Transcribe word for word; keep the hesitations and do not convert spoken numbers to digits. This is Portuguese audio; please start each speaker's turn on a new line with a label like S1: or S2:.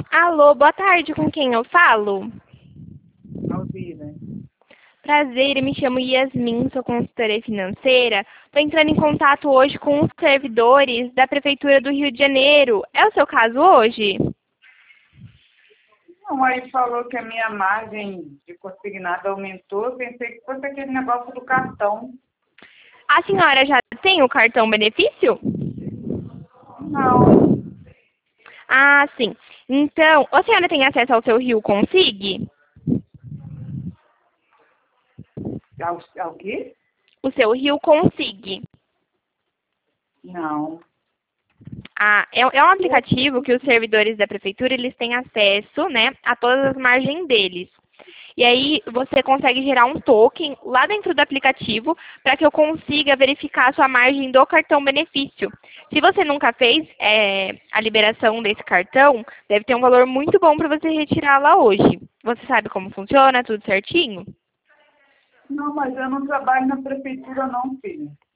S1: Alô, boa tarde, com quem eu falo?
S2: Alzira.
S1: Prazer, eu me chamo Yasmin, sou consultora financeira. Estou entrando em contato hoje com os servidores da Prefeitura do Rio de Janeiro. É o seu caso hoje?
S2: Não, aí falou que a minha margem de consignado aumentou. Eu pensei que fosse aquele negócio do cartão.
S1: A senhora já tem o cartão benefício?
S2: Não.
S1: Ah, sim. Então, a senhora tem acesso ao seu Rio Consig?
S2: Ao, ao quê?
S1: O seu Rio Consig.
S2: Não.
S1: Ah, é, é um aplicativo que os servidores da prefeitura eles têm acesso, né, a todas as margens deles. E aí você consegue gerar um token lá dentro do aplicativo para que eu consiga verificar a sua margem do cartão benefício. Se você nunca fez é, a liberação desse cartão, deve ter um valor muito bom para você retirar lá hoje. Você sabe como funciona, tudo certinho?
S2: Não, mas eu não trabalho na prefeitura não, filho.